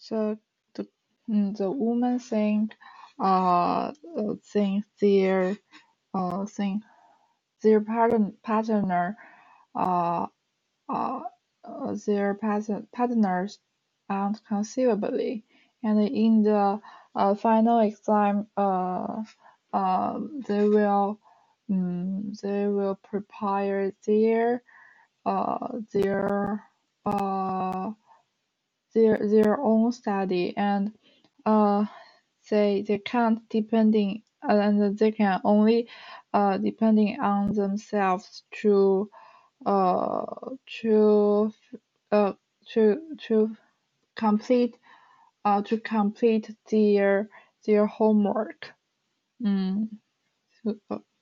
So the woman think think their partner uh, uh, partners unconceivably, and in the final exam, they will prepare their uh, their own study, and uh, they can't depending and they can only depending on themselves uh to uh to complete complete their homework. Mm. So,